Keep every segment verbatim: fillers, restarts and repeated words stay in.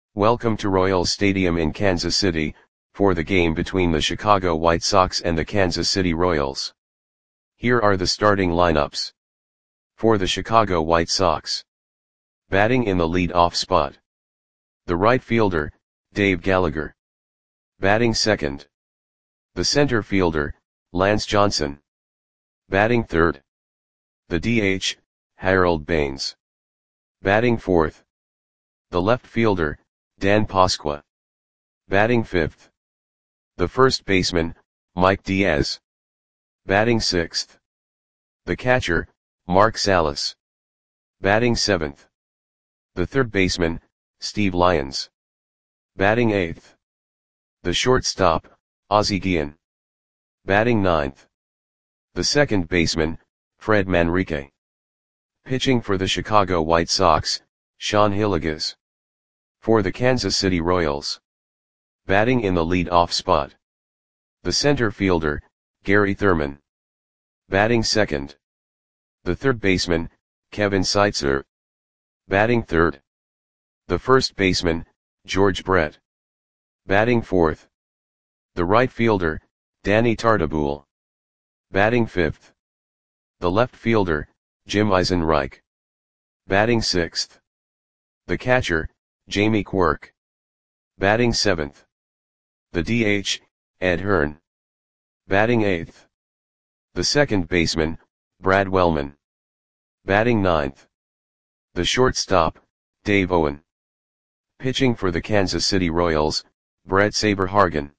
Welcome to Royals Stadium in Kansas City, for the game between the Chicago White Sox and the Kansas City Royals. Here are the starting lineups. For the Chicago White Sox. Batting in the lead-off spot. The right fielder, Dave Gallagher. Batting second. The center fielder, Lance Johnson. Batting third. The D H, Harold Baines. Batting fourth. The left fielder, Dan Pasqua. Batting fifth. The first baseman, Mike Diaz. Batting sixth. The catcher, Mark Salas. Batting seventh. The third baseman, Steve Lyons. Batting eighth. The shortstop, Ozzie Guillen. Batting ninth. The second baseman, Fred Manrique. Pitching for the Chicago White Sox, Sean Hillegas. For the Kansas City Royals. Batting in the lead-off spot. The center fielder, Gary Thurman. Batting second. The third baseman, Kevin Seitzer. Batting third. The first baseman, George Brett. Batting fourth. The right fielder, Danny Tartabull. Batting fifth. The left fielder, Jim Eisenreich. Batting sixth. The catcher, Jamie Quirk. Batting seventh. The D H, Ed Hearn. Batting eighth. The second baseman, Brad Wellman. Batting ninth. The shortstop, Dave Owen. Pitching for the Kansas City Royals, Brett Saberhagen.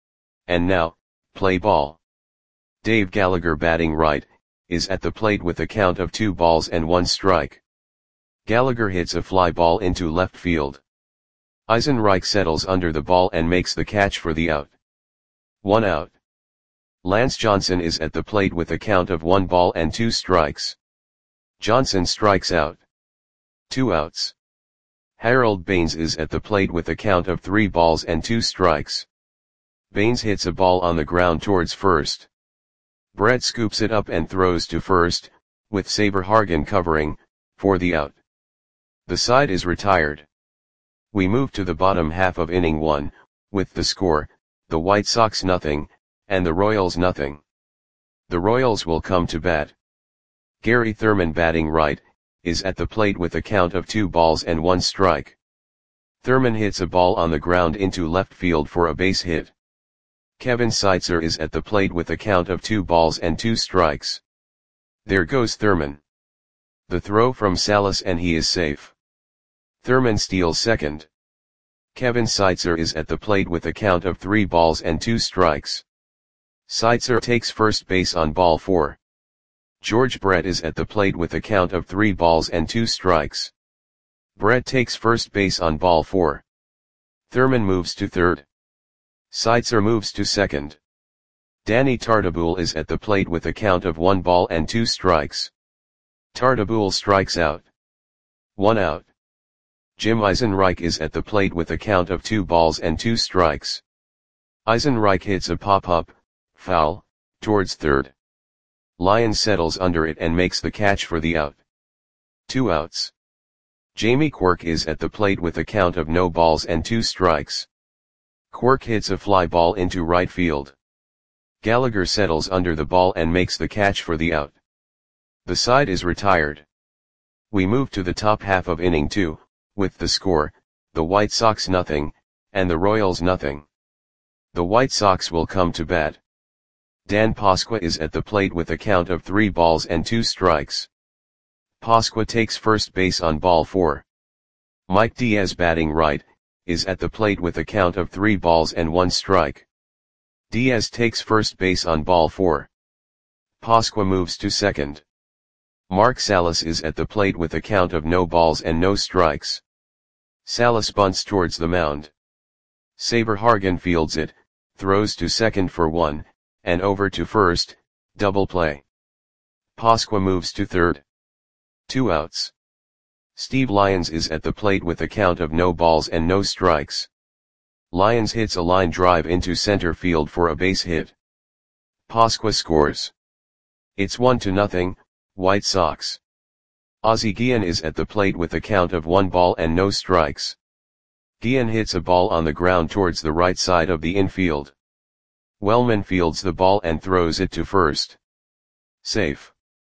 And now, play ball. Dave Gallagher batting right, is at the plate with a count of two balls and one strike. Gallagher hits a fly ball into left field. Eisenreich settles under the ball and makes the catch for the out. One out. Lance Johnson is at the plate with a count of one ball and two strikes. Johnson strikes out. Two outs. Harold Baines is at the plate with a count of three balls and two strikes. Baines hits a ball on the ground towards first. Brett scoops it up and throws to first, with Saberhagen covering, for the out. The side is retired. We move to the bottom half of inning one, with the score, the White Sox nothing, and the Royals nothing. The Royals will come to bat. Gary Thurman batting right, is at the plate with a count of two balls and one strike. Thurman hits a ball on the ground into left field for a base hit. Kevin Seitzer is at the plate with a count of two balls and two strikes. There goes Thurman. The throw from Salas and he is safe. Thurman steals second. Kevin Seitzer is at the plate with a count of three balls and two strikes. Seitzer takes first base on ball four. George Brett is at the plate with a count of three balls and two strikes. Brett takes first base on ball four. Thurman moves to third. Seitzer moves to second. Danny Tartabull is at the plate with a count of one ball and two strikes. Tartabull strikes out. One out. Jim Eisenreich is at the plate with a count of two balls and two strikes. Eisenreich hits a pop-up, foul, towards third. Lyons settles under it and makes the catch for the out. Two outs. Jamie Quirk is at the plate with a count of no balls and two strikes. Quirk hits a fly ball into right field. Gallagher settles under the ball and makes the catch for the out. The side is retired. We move to the top half of inning two, with the score, the White Sox nothing, and the Royals nothing. The White Sox will come to bat. Dan Pasqua is at the plate with a count of three balls and two strikes. Pasqua takes first base on ball four. Mike Diaz batting right, is at the plate with a count of three balls and one strike. Diaz takes first base on ball four. Pasqua moves to second. Mark Salas is at the plate with a count of no balls and no strikes. Salas bunts towards the mound. Saberhagen fields it, throws to second for one, and over to first, double play. Pasqua moves to third. Two outs. Steve Lyons is at the plate with a count of no balls and no strikes. Lyons hits a line drive into center field for a base hit. Pasqua scores. It's one to nothing, White Sox. Ozzie Guillen is at the plate with a count of one ball and no strikes. Guillen hits a ball on the ground towards the right side of the infield. Wellman fields the ball and throws it to first. Safe.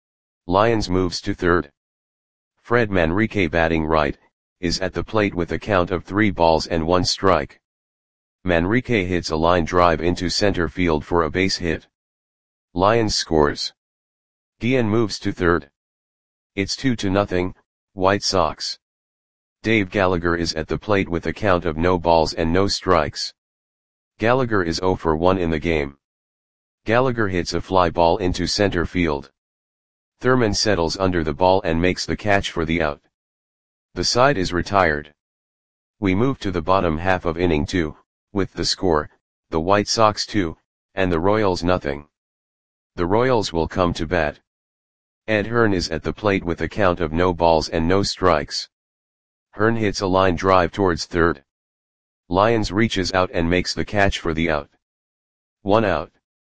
Lyons moves to third. Fred Manrique, batting right, is at the plate with a count of three balls and one strike. Manrique hits a line drive into center field for a base hit. Lyons scores. Guillen moves to third. It's two to nothing, White Sox. Dave Gallagher is at the plate with a count of no balls and no strikes. Gallagher is zero for one in the game. Gallagher hits a fly ball into center field. Thurman settles under the ball and makes the catch for the out. The side is retired. We move to the bottom half of inning two, with the score, the White Sox two, and the Royals nothing. The Royals will come to bat. Ed Hearn is at the plate with a count of no balls and no strikes. Hearn hits a line drive towards third. Lyons reaches out and makes the catch for the out. One out.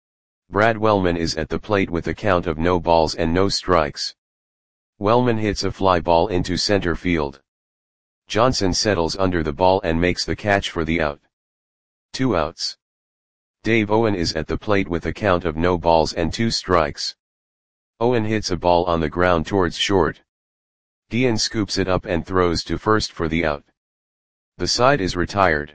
Brad Wellman is at the plate with a count of no balls and no strikes. Wellman hits a fly ball into center field. Johnson settles under the ball and makes the catch for the out. Two outs. Dave Owen is at the plate with a count of no balls and two strikes. Owen hits a ball on the ground towards short. Guillen scoops it up and throws to first for the out. The side is retired.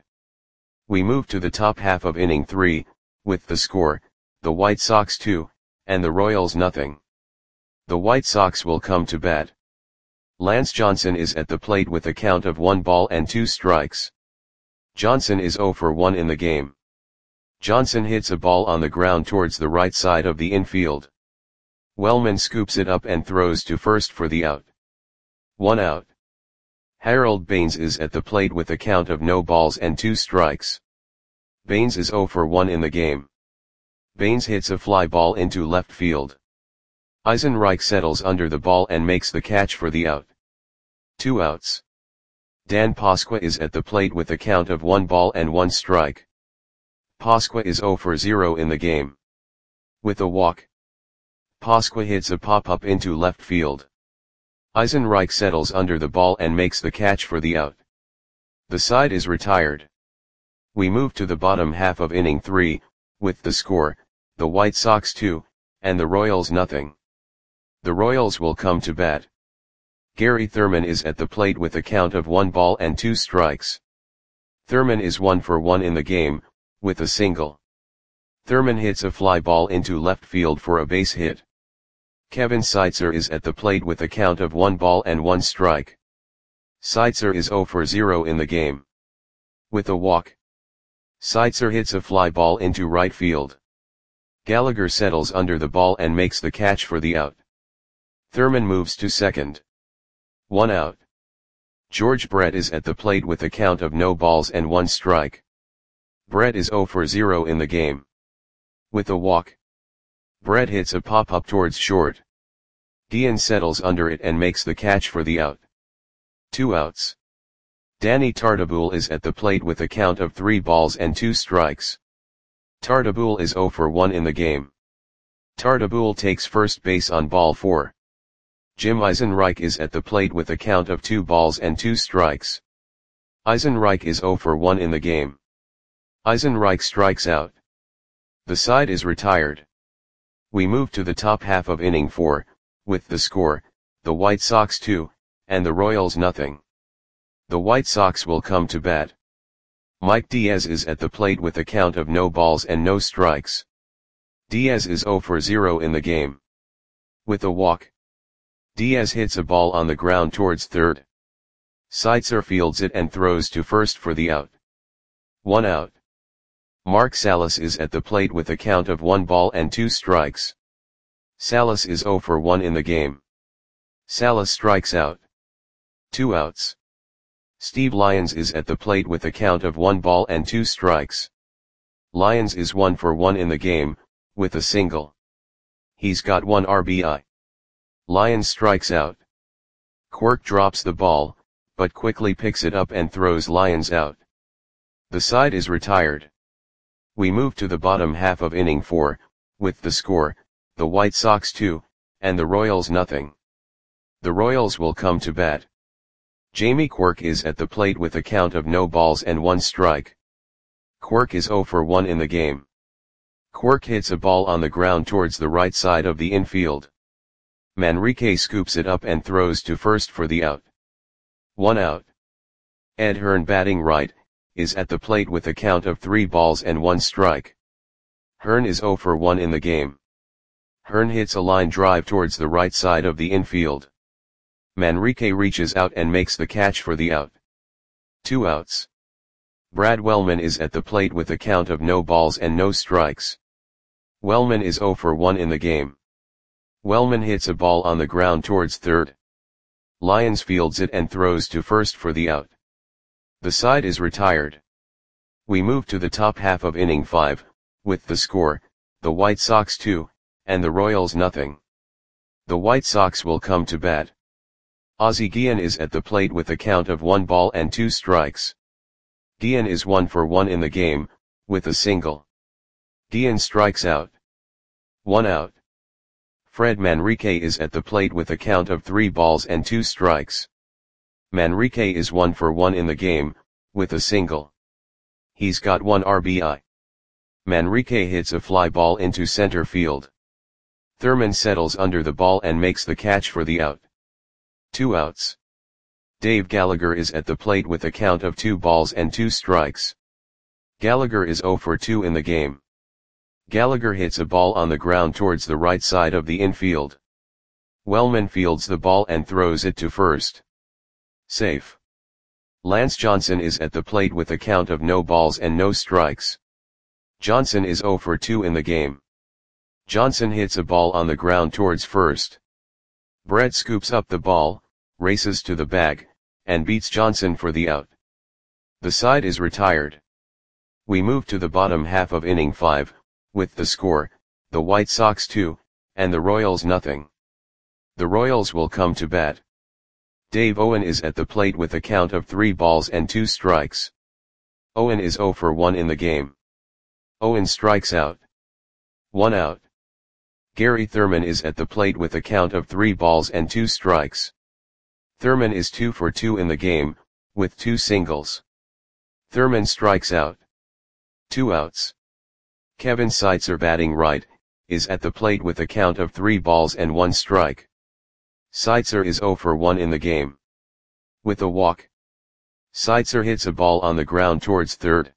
We move to the top half of inning three, with the score, the White Sox two, and the Royals nothing. The White Sox will come to bat. Lance Johnson is at the plate with a count of one ball and two strikes. Johnson is zero for one in the game. Johnson hits a ball on the ground towards the right side of the infield. Wellman scoops it up and throws to first for the out. One out. Harold Baines is at the plate with a count of no balls and two strikes. Baines is zero for one in the game. Baines hits a fly ball into left field. Eisenreich settles under the ball and makes the catch for the out. Two outs. Dan Pasqua is at the plate with a count of one ball and one strike. Pasqua is zero for zero in the game. With a walk, Pasqua hits a pop-up into left field. Eisenreich settles under the ball and makes the catch for the out. The side is retired. We move to the bottom half of inning three, with the score, the White Sox two, and the Royals nothing. The Royals will come to bat. Gary Thurman is at the plate with a count of one ball and two strikes. Thurman is one for one in the game, with a single. Thurman hits a fly ball into left field for a base hit. Kevin Seitzer is at the plate with a count of one ball and one strike. Seitzer is zero for zero in the game. With a walk, Seitzer hits a fly ball into right field. Gallagher settles under the ball and makes the catch for the out. Thurman moves to second. One out. George Brett is at the plate with a count of no balls and one strike. Brett is zero for zero in the game. With a walk, Brett hits a pop-up towards short. Guillen settles under it and makes the catch for the out. Two outs. Danny Tartabull is at the plate with a count of three balls and two strikes. Tartabull is zero for one in the game. Tartabull takes first base on ball four. Jim Eisenreich is at the plate with a count of two balls and two strikes. Eisenreich is zero for one in the game. Eisenreich strikes out. The side is retired. We move to the top half of inning four, with the score, the White Sox two, and the Royals nothing. The White Sox will come to bat. Mike Diaz is at the plate with a count of no balls and no strikes. Diaz is zero for zero in the game. With a walk, Diaz hits a ball on the ground towards third. Seitzer fields it and throws to first for the out. One out. Mark Salas is at the plate with a count of one ball and two strikes. Salas is zero for one in the game. Salas strikes out. Two outs. Steve Lyons is at the plate with a count of one ball and two strikes. Lyons is one for one in the game, with a single. He's got one R B I. Lyons strikes out. Quirk drops the ball, but quickly picks it up and throws Lyons out. The side is retired. We move to the bottom half of inning four, with the score, the White Sox two, and the Royals nothing. The Royals will come to bat. Jamie Quirk is at the plate with a count of no balls and one strike. Quirk is zero for one in the game. Quirk hits a ball on the ground towards the right side of the infield. Manrique scoops it up and throws to first for the out. One out. Ed Hearn, batting right, is at the plate with a count of three balls and one strike. Hearn is zero for one in the game. Hearn hits a line drive towards the right side of the infield. Manrique reaches out and makes the catch for the out. Two outs. Brad Wellman is at the plate with a count of no balls and no strikes. Wellman is zero for one in the game. Wellman hits a ball on the ground towards third. Lyons fields it and throws to first for the out. The side is retired. We move to the top half of inning five, with the score, the White Sox two, and the Royals nothing. The White Sox will come to bat. Ozzie Guillen is at the plate with a count of one ball and two strikes. Guillen is one for one in the game, with a single. Guillen strikes out. One out. Fred Manrique is at the plate with a count of three balls and two strikes. Manrique is one for one in the game, with a single. He's got one R B I. Manrique hits a fly ball into center field. Thurman settles under the ball and makes the catch for the out. Two outs. Dave Gallagher is at the plate with a count of two balls and two strikes. Gallagher is zero for two in the game. Gallagher hits a ball on the ground towards the right side of the infield. Wellman fields the ball and throws it to first. Safe. Lance Johnson is at the plate with a count of no balls and no strikes. Johnson is zero for two in the game. Johnson hits a ball on the ground towards first. Brett scoops up the ball, races to the bag, and beats Johnson for the out. The side is retired. We move to the bottom half of inning five, with the score, the White Sox two, and the Royals nothing. The Royals will come to bat. Dave Owen is at the plate with a count of three balls and two strikes. Owen is zero for one in the game. Owen strikes out. One out. Gary Thurman is at the plate with a count of three balls and two strikes. Thurman is two for two in the game, with two singles. Thurman strikes out. Two outs. Kevin Seitzer, batting right, is at the plate with a count of three balls and one strike. Seitzer is zero for one in the game. With a walk. Seitzer hits a ball on the ground towards third.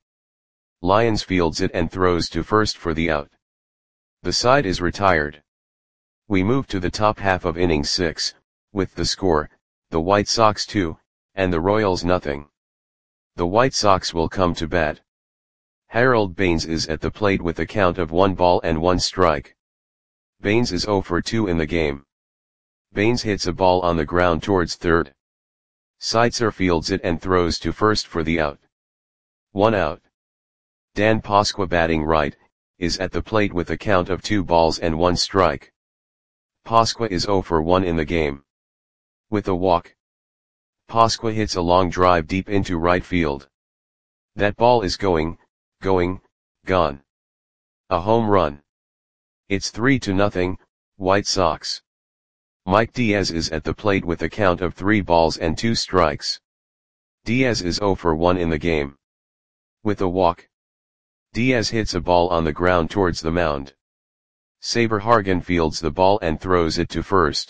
Lyons fields it and throws to first for the out. The side is retired. We move to the top half of inning six, with the score, the White Sox two, and the Royals nothing. The White Sox will come to bat. Harold Baines is at the plate with a count of one ball and one strike. Baines is zero for two in the game. Baines hits a ball on the ground towards third. Seitzer fields it and throws to first for the out. One out. Dan Pasqua, batting right, is at the plate with a count of two balls and one strike. Pasqua is zero for one in the game. With a walk. Pasqua hits a long drive deep into right field. That ball is going, going, gone. A home run. It's three to nothing, White Sox. Mike Diaz is at the plate with a count of three balls and two strikes. Diaz is zero for one in the game. With a walk. Diaz hits a ball on the ground towards the mound. Saber Hargan fields the ball and throws it to first.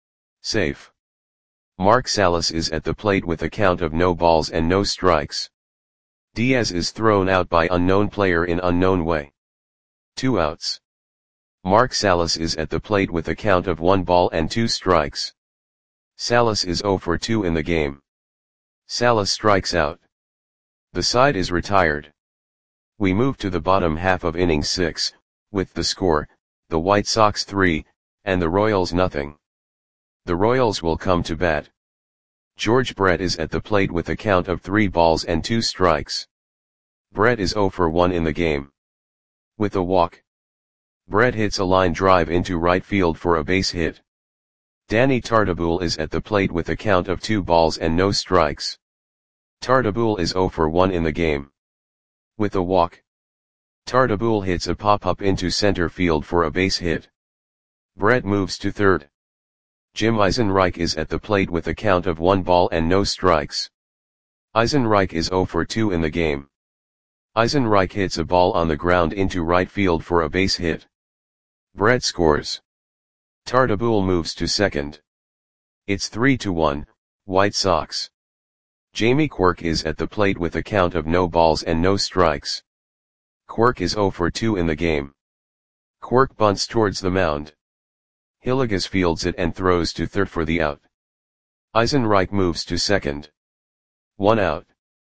Safe. Mark Salas is at the plate with a count of no balls and no strikes. Diaz is thrown out by unknown player in unknown way. Two outs. Mark Salas is at the plate with a count of one ball and two strikes. Salas is zero for two in the game. Salas strikes out. The side is retired. We move to the bottom half of inning six, with the score, the White Sox three, and the Royals nothing. The Royals will come to bat. George Brett is at the plate with a count of three balls and two strikes. Brett is zero for one in the game. With a walk. Brett hits a line drive into right field for a base hit. Danny Tartabull is at the plate with a count of two balls and no strikes. Tartabull is zero for one in the game. With a walk. Tartabull hits a pop-up into center field for a base hit. Brett moves to third. Jim Eisenreich is at the plate with a count of one ball and no strikes. Eisenreich is zero for two in the game. Eisenreich hits a ball on the ground into right field for a base hit. Brett scores. Tartabull moves to second. It's three to one, White Sox. Jamie Quirk is at the plate with a count of no balls and no strikes. Quirk is zero for two in the game. Quirk bunts towards the mound. Hillegas fields it and throws to third for the out. Eisenreich moves to second. One out.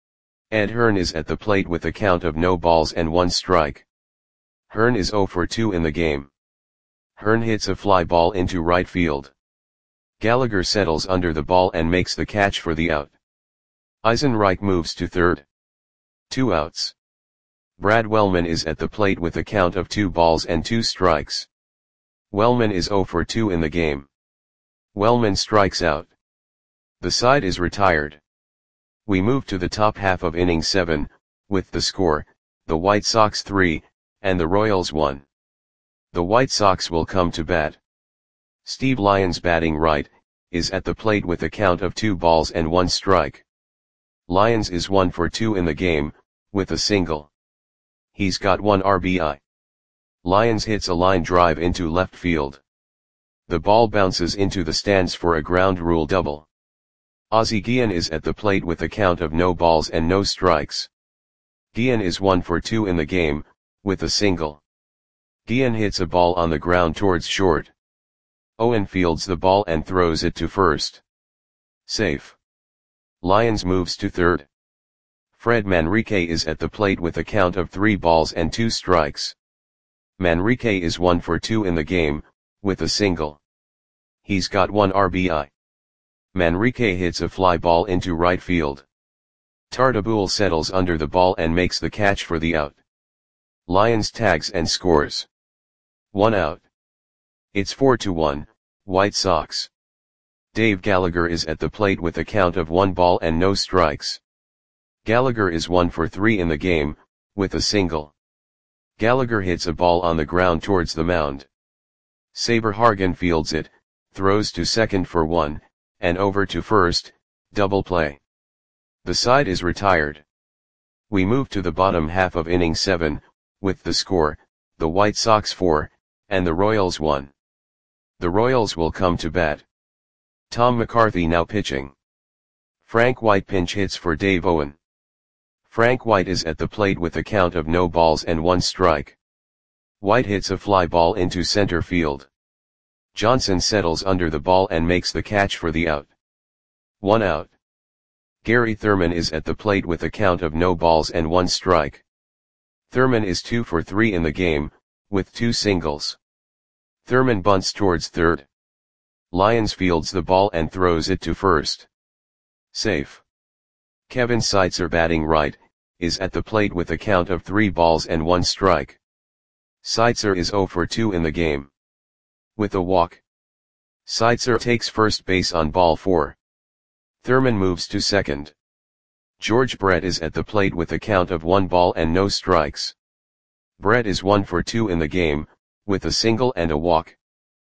Ed Hearn is at the plate with a count of no balls and one strike. Hearn is zero for two in the game. Hearn hits a fly ball into right field. Gallagher settles under the ball and makes the catch for the out. Eisenreich moves to third. Two outs. Brad Wellman is at the plate with a count of two balls and two strikes. Wellman is zero for two in the game. Wellman strikes out. The side is retired. We move to the top half of inning seven, with the score, the White Sox three, and the Royals one. The White Sox will come to bat. Steve Lyons, batting right, is at the plate with a count of two balls and one strike. Lyons is one for two in the game, with a single. He's got one R B I. Lyons hits a line drive into left field. The ball bounces into the stands for a ground rule double. Ozzie Guillen is at the plate with a count of no balls and no strikes. Guillen is one for two in the game, with a single. Guillen hits a ball on the ground towards short. Owen fields the ball and throws it to first. Safe. Lyons moves to third. Fred Manrique is at the plate with a count of three balls and two strikes. Manrique is one for two in the game, with a single. He's got one R B I. Manrique hits a fly ball into right field. Tartabull settles under the ball and makes the catch for the out. Lyons tags and scores. One out. It's four to one, White Sox. Dave Gallagher is at the plate with a count of one ball and no strikes. Gallagher is one for three in the game, with a single. Gallagher hits a ball on the ground towards the mound. Saberhagen fields it, throws to second for one, and over to first, double play. The side is retired. We move to the bottom half of inning seven, with the score, the White Sox four, and the Royals one. The Royals will come to bat. Tom McCarthy now pitching. Frank White pinch hits for Dave Owen. Frank White is at the plate with a count of no balls and one strike. White hits a fly ball into center field. Johnson settles under the ball and makes the catch for the out. One out. Gary Thurman is at the plate with a count of no balls and one strike. Thurman is two for three in the game, with two singles. Thurman bunts towards third. Lyons fields the ball and throws it to first. Safe. Kevin Seitzer, batting right, is at the plate with a count of three balls and one strike. Seitzer is zero for two in the game. With a walk. Seitzer takes first base on ball four. Thurman moves to second. George Brett is at the plate with a count of one ball and no strikes. Brett is one for two in the game, with a single and a walk.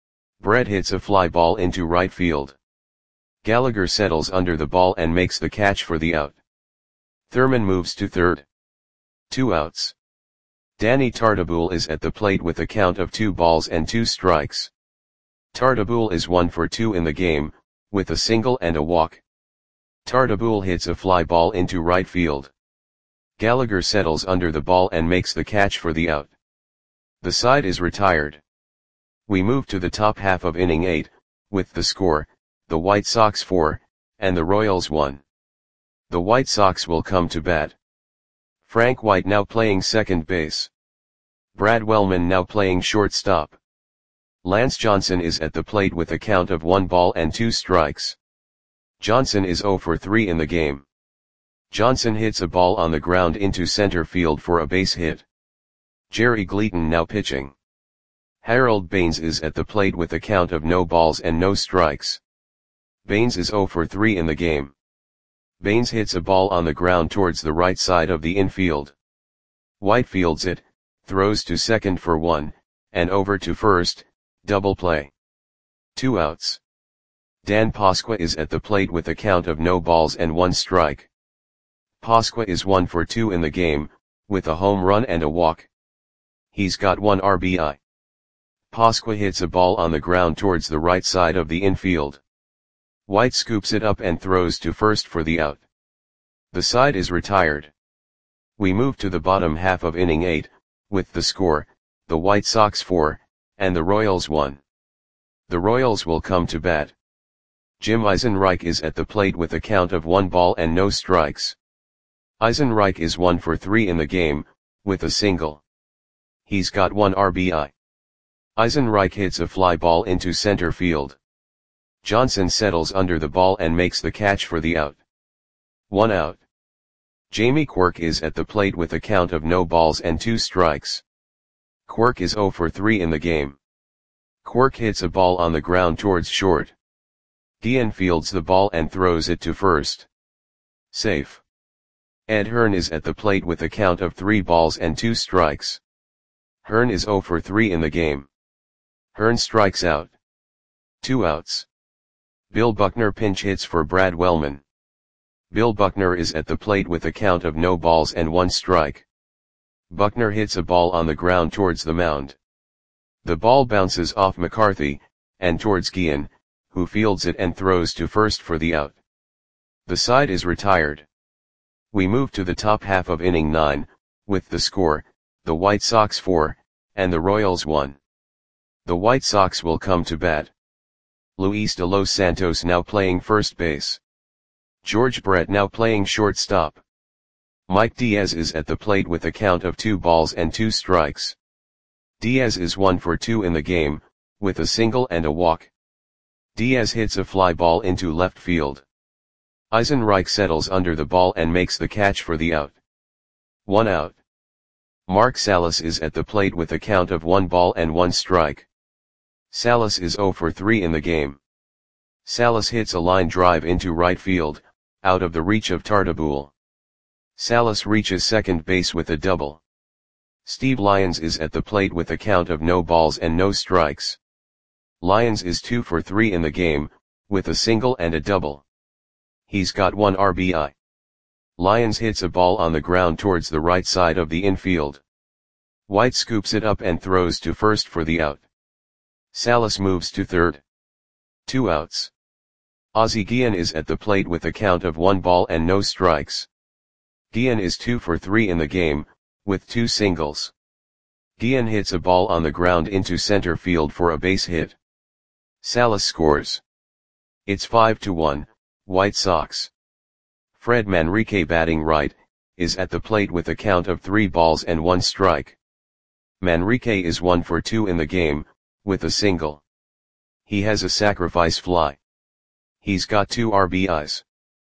Brett hits a fly ball into right field. Gallagher settles under the ball and makes the catch for the out. Thurman moves to third. Two outs. Danny Tartabull is at the plate with a count of two balls and two strikes. Tartabull is one for two in the game, with a single and a walk. Tartabull hits a fly ball into right field. Gallagher settles under the ball and makes the catch for the out. The side is retired. We move to the top half of inning eight, with the score, the White Sox four, and the Royals one. The White Sox will come to bat. Frank White now playing second base. Brad Wellman now playing shortstop. Lance Johnson is at the plate with a count of one ball and two strikes. Johnson is zero for three in the game. Johnson hits a ball on the ground into center field for a base hit. Jerry Gleaton now pitching. Harold Baines is at the plate with a count of no balls and no strikes. Baines is zero for three in the game. Baines hits a ball on the ground towards the right side of the infield. White fields it, throws to second for one, and over to first, double play. Two outs. Dan Pasqua is at the plate with a count of no balls and one strike. Pasqua is one for two in the game, with a home run and a walk. He's got one R B I. Pasqua hits a ball on the ground towards the right side of the infield. White scoops it up and throws to first for the out. The side is retired. We move to the bottom half of inning eight, with the score, the White Sox four, and the Royals one. The Royals will come to bat. Jim Eisenreich is at the plate with a count of one ball and no strikes. Eisenreich is one for three in the game, with a single. He's got one R B I. Eisenreich hits a fly ball into center field. Johnson settles under the ball and makes the catch for the out. One out. Jamie Quirk is at the plate with a count of no balls and two strikes. Quirk is zero for three in the game. Quirk hits a ball on the ground towards short. Guillen fields the ball and throws it to first. Safe. Ed Hearn is at the plate with a count of three balls and two strikes. Hearn is zero for three in the game. Hearn strikes out. Two outs. Bill Buckner pinch hits for Brad Wellman. Bill Buckner is at the plate with a count of no balls and one strike. Buckner hits a ball on the ground towards the mound. The ball bounces off McCarthy, and towards Guillen, who fields it and throws to first for the out. The side is retired. We move to the top half of inning nine, with the score, the White Sox four, and the Royals one. The White Sox will come to bat. Luis de los Santos now playing first base. George Brett now playing shortstop. Mike Diaz is at the plate with a count of two balls and two strikes. Diaz is one for two in the game, with a single and a walk. Diaz hits a fly ball into left field. Eisenreich settles under the ball and makes the catch for the out. One out. Mark Salas is at the plate with a count of one ball and one strike. Salas is zero for three in the game. Salas hits a line drive into right field, out of the reach of Tartabull. Salas reaches second base with a double. Steve Lyons is at the plate with a count of no balls and no strikes. Lyons is two for three in the game, with a single and a double. He's got one R B I. Lyons hits a ball on the ground towards the right side of the infield. White scoops it up and throws to first for the out. Salas moves to third. Two outs. Ozzie Guillen is at the plate with a count of one ball and no strikes. Guillen is two for three in the game, with two singles. Guillen hits a ball on the ground into center field for a base hit. Salas scores. It's five to one, White Sox. Fred Manrique, batting right, is at the plate with a count of three balls and one strike. Manrique is one for two in the game, with a single. He has a sacrifice fly. He's got two R B Is.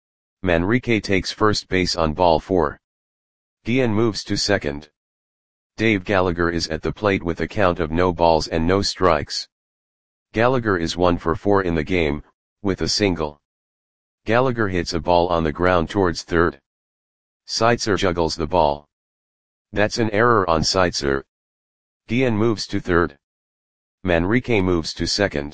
Manrique takes first base on ball four. Guillen moves to second. Dave Gallagher is at the plate with a count of no balls and no strikes. Gallagher is one for four in the game, with a single. Gallagher hits a ball on the ground towards third. Seitzer juggles the ball. That's an error on Seitzer. Guillen moves to third. Manrique moves to second.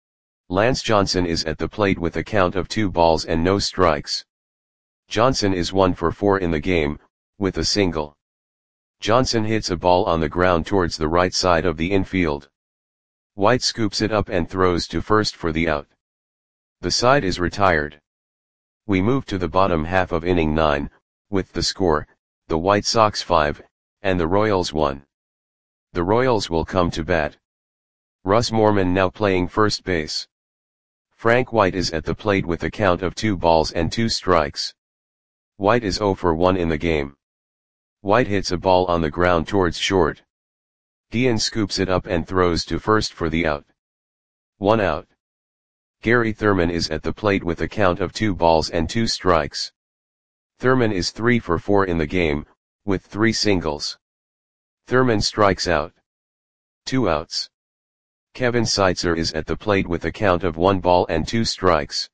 Lance Johnson is at the plate with a count of two balls and no strikes. Johnson is one for four in the game, with a single. Johnson hits a ball on the ground towards the right side of the infield. White scoops it up and throws to first for the out. The side is retired. We move to the bottom half of inning nine, with the score, the White Sox five, and the Royals one. The Royals will come to bat. Russ Moorman now playing first base. Frank White is at the plate with a count of two balls and two strikes. White is zero for one in the game. White hits a ball on the ground towards short. Guillen scoops it up and throws to first for the out. One out. Gary Thurman is at the plate with a count of two balls and two strikes. Thurman is three for four in the game, with three singles. Thurman strikes out. Two outs. Kevin Seitzer is at the plate with a count of one ball and two strikes.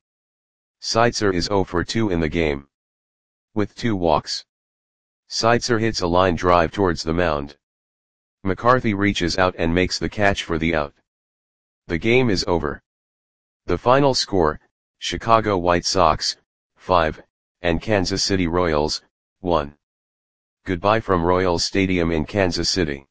Seitzer is zero for two in the game, with two walks. Seitzer hits a line drive towards the mound. McCarthy reaches out and makes the catch for the out. The game is over. The final score, Chicago White Sox, five, and Kansas City Royals, one. Goodbye from Royals Stadium in Kansas City.